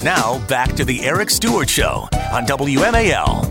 Now, back to the Eric Stewart Show on WMAL.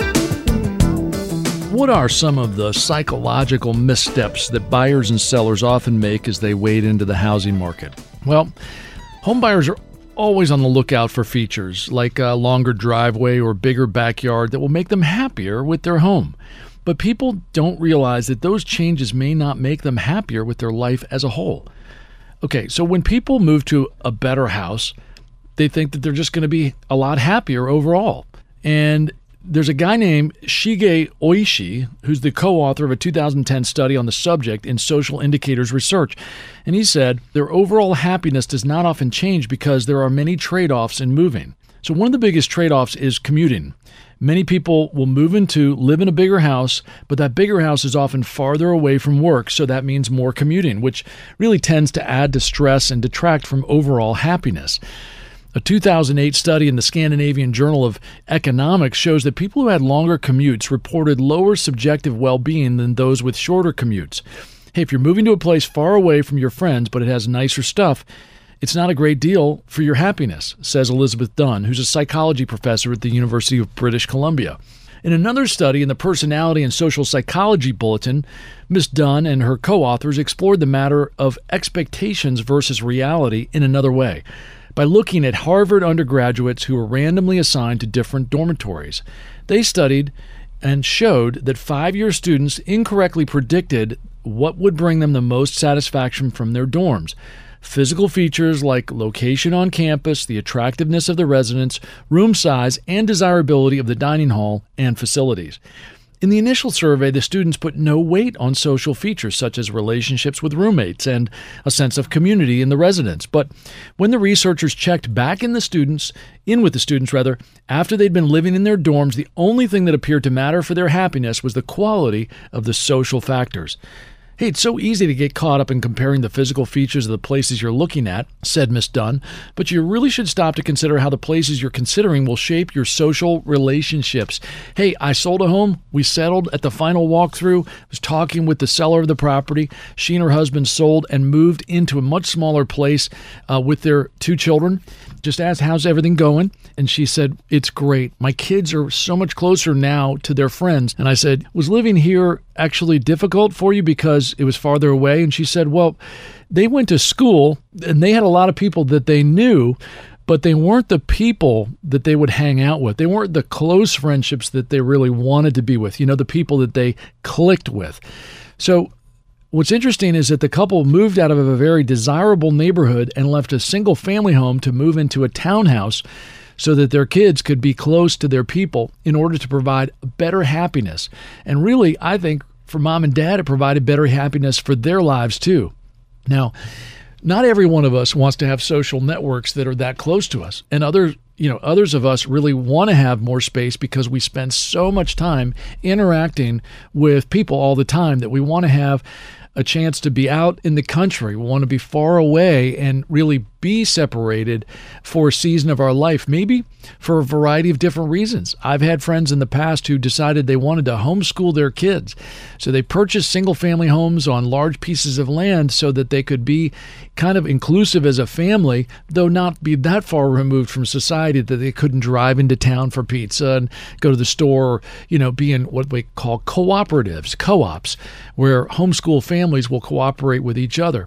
What are some of the psychological missteps that buyers and sellers often make as they wade into the housing market? Well, home buyers are always on the lookout for features like a longer driveway or bigger backyard that will make them happier with their home. But people don't realize that those changes may not make them happier with their life as a whole. Okay, so when people move to a better house, they think that they're just going to be a lot happier overall. And there's a guy named Shige Oishi, who's the co-author of a 2010 study on the subject in Social Indicators Research. And he said their overall happiness does not often change because there are many trade-offs in moving. So one of the biggest trade-offs is commuting. Many people will move live in a bigger house, but that bigger house is often farther away from work, so that means more commuting, which really tends to add to stress and detract from overall happiness. A 2008 study in the Scandinavian Journal of Economics shows that people who had longer commutes reported lower subjective well-being than those with shorter commutes. Hey, if you're moving to a place far away from your friends, but it has nicer stuff, it's not a great deal for your happiness, says Elizabeth Dunn, who's a psychology professor at the University of British Columbia. In another study in the Personality and Social Psychology Bulletin, Ms. Dunn and her co-authors explored the matter of expectations versus reality in another way, by looking at Harvard undergraduates who were randomly assigned to different dormitories. They studied and showed that 5-year students incorrectly predicted what would bring them the most satisfaction from their dorms. Physical features like location on campus, the attractiveness of the residence, room size, and desirability of the dining hall and facilities. In the initial survey, the students put no weight on social features such as relationships with roommates and a sense of community in the residence. But when the researchers checked back in with the students, after they'd been living in their dorms, the only thing that appeared to matter for their happiness was the quality of the social factors. Hey, it's so easy to get caught up in comparing the physical features of the places you're looking at, said Ms. Dunn, but you really should stop to consider how the places you're considering will shape your social relationships. Hey, I sold a home. We settled at the final walkthrough. I was talking with the seller of the property. She and her husband sold and moved into a much smaller place with their 2 children. Just asked, how's everything going? And she said, it's great. My kids are so much closer now to their friends. And I said, was living here actually difficult for you because it was farther away? And she said, well, they went to school and they had a lot of people that they knew, but they weren't the people that they would hang out with. They weren't the close friendships that they really wanted to be with, the people that they clicked with. So what's interesting is that the couple moved out of a very desirable neighborhood and left a single-family home to move into a townhouse so that their kids could be close to their people in order to provide better happiness. And really, I think for mom and dad, it provided better happiness for their lives too. Now, not every one of us wants to have social networks that are that close to us. And others of us really want to have more space because we spend so much time interacting with people all the time that we want to have a chance to be out in the country. We want to be far away and really be separated for a season of our life, maybe for a variety of different reasons. I've had friends in the past who decided they wanted to homeschool their kids. So they purchased single-family homes on large pieces of land so that they could be kind of inclusive as a family, though not be that far removed from society that they couldn't drive into town for pizza and go to the store or, be in what we call cooperatives, co-ops, where homeschool families will cooperate with each other.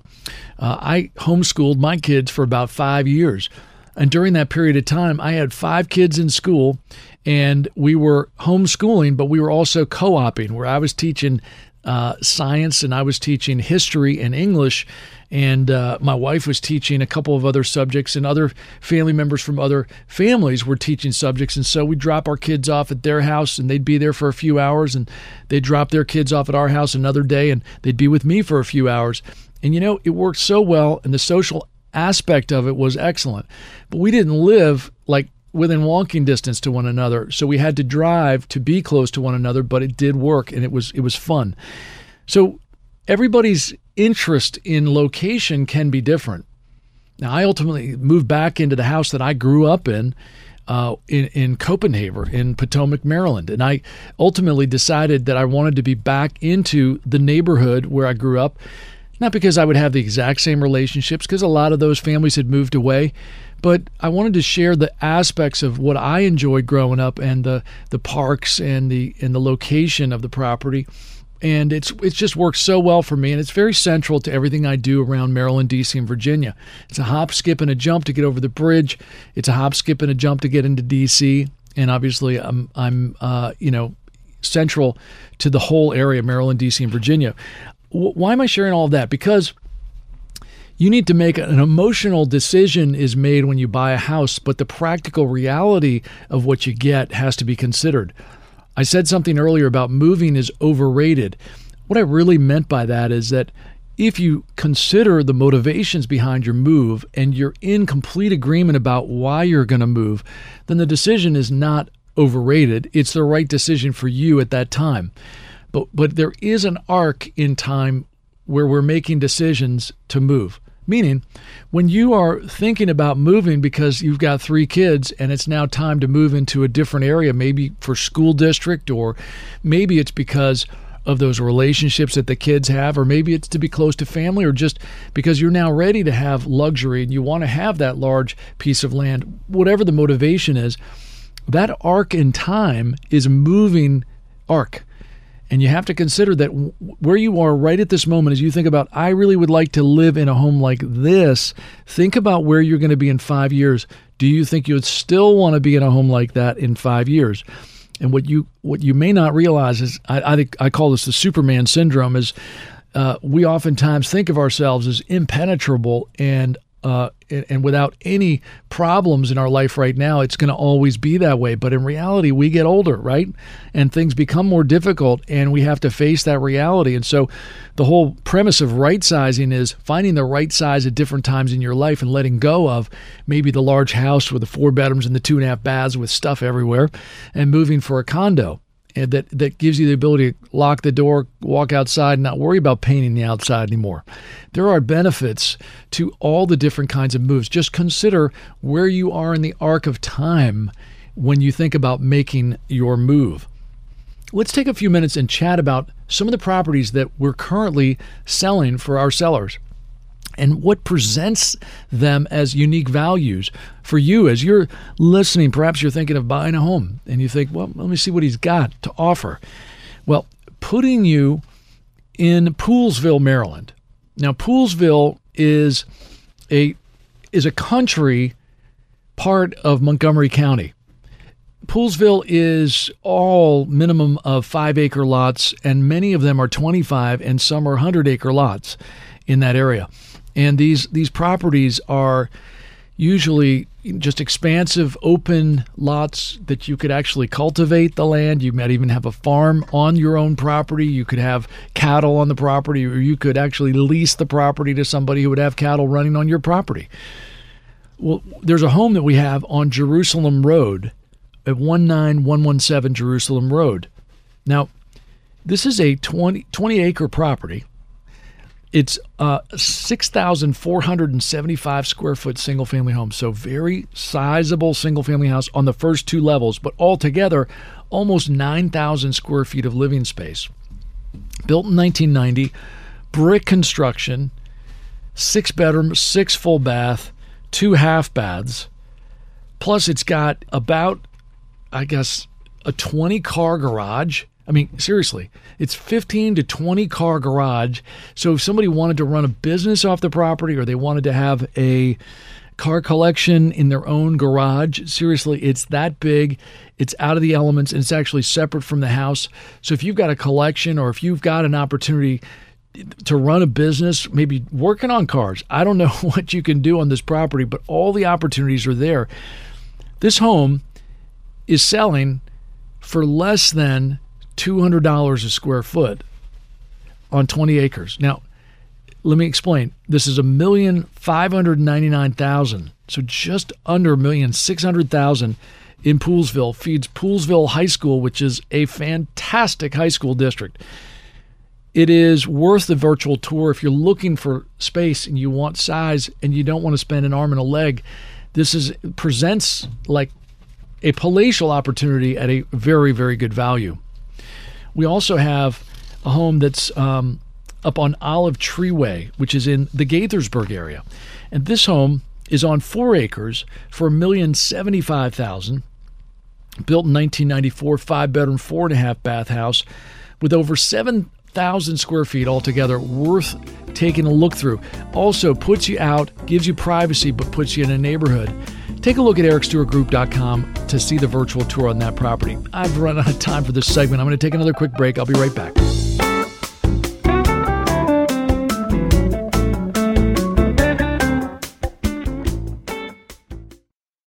I homeschooled my kids for about 5 years. And during that period of time, I had 5 kids in school, and we were homeschooling, but we were also co-oping, where I was teaching science and I was teaching history and English, and my wife was teaching a couple of other subjects, and other family members from other families were teaching subjects. And so we'd drop our kids off at their house, and they'd be there for a few hours, and they'd drop their kids off at our house another day, and they'd be with me for a few hours. And it worked so well, and the social aspect of it was excellent. But we didn't live like within walking distance to one another, so we had to drive to be close to one another, but it did work, and it was fun. So everybody's interest in location can be different. Now, I ultimately moved back into the house that I grew up in Copenhagen, in Potomac, Maryland. And I ultimately decided that I wanted to be back into the neighborhood where I grew up, Not because I would have the exact same relationships, because a lot of those families had moved away, but I wanted to share the aspects of what I enjoyed growing up and the parks and the location of the property. And it's just worked so well for me, and it's very central to everything I do around Maryland, D.C., and Virginia. It's a hop, skip, and a jump to get over the bridge. It's a hop, skip, and a jump to get into D.C., and obviously I'm central to the whole area, Maryland, D.C., and Virginia. Why am I sharing all of that? Because you need to make an emotional decision is made when you buy a house, but the practical reality of what you get has to be considered. I said something earlier about moving is overrated. What I really meant by that is that if you consider the motivations behind your move and you're in complete agreement about why you're going to move, then the decision is not overrated. It's the right decision for you at that time. But there is an arc in time where we're making decisions to move. Meaning, when you are thinking about moving because you've got 3 kids and it's now time to move into a different area, maybe for school district, or maybe it's because of those relationships that the kids have, or maybe it's to be close to family, or just because you're now ready to have luxury and you want to have that large piece of land, whatever the motivation is, that arc in time is a moving arc. And you have to consider that where you are right at this moment, as you think about, I really would like to live in a home like this, think about where you're going to be in 5 years. Do you think you would still want to be in a home like that in 5 years? And what you may not realize is, I think I call this the Superman syndrome, is we oftentimes think of ourselves as impenetrable and without any problems in our life right now. It's going to always be that way. But in reality, we get older, right? And things become more difficult, and we have to face that reality. And so the whole premise of right sizing is finding the right size at different times in your life and letting go of maybe the large house with the 4 bedrooms and the 2.5 baths with stuff everywhere, and moving for a condo. And that gives you the ability to lock the door, walk outside, and not worry about painting the outside anymore. There are benefits to all the different kinds of moves. Just consider where you are in the arc of time when you think about making your move. Let's take a few minutes and chat about some of the properties that we're currently selling for our sellers, and what presents them as unique values for you. As you're listening, perhaps you're thinking of buying a home and you think, well, let me see what he's got to offer. Well, putting you in Poolesville, Maryland. Now, Poolesville is a country part of Montgomery County. Poolesville is all minimum of 5-acre lots, and many of them are 25, and some are 100-acre lots in that area. And these properties are usually just expansive, open lots that you could actually cultivate the land. You might even have a farm on your own property. You could have cattle on the property, or you could actually lease the property to somebody who would have cattle running on your property. Well, there's a home that we have on Jerusalem Road at 19117 Jerusalem Road. Now, this is a 20-acre property. It's a 6,475 square foot single family home. So very sizable single family house on the first 2 levels, but altogether almost 9,000 square feet of living space. Built in 1990, brick construction, 6 bedroom, 6 full bath, 2 half baths. Plus it's got about, I guess, a 20-car garage. I mean, seriously, it's 15 to 20 car garage. So if somebody wanted to run a business off the property, or they wanted to have a car collection in their own garage, seriously, it's that big. It's out of the elements, and it's actually separate from the house. So if you've got a collection, or if you've got an opportunity to run a business, maybe working on cars, I don't know what you can do on this property, but all the opportunities are there. This home is selling for less than $200 a square foot on 20 acres. Now, let me explain. This is $1,599,000, so just under $1,600,000 in Poolesville. Feeds Poolesville High School, which is a fantastic high school district. It is worth the virtual tour if you're looking for space and you want size and you don't want to spend an arm and a leg. This presents like a palatial opportunity at a very, very good value. We also have a home that's up on Olive Tree Way, which is in the Gaithersburg area. And this home is on 4 acres for $1,075,000. Built in 1994, 5-bedroom, 4.5-bath house with over 7,000 square feet altogether, worth taking a look through. Also puts you out, gives you privacy, but puts you in a neighborhood. Take a look at ericstewartgroup.com to see the virtual tour on that property. I've run out of time for this segment. I'm going to take another quick break. I'll be right back.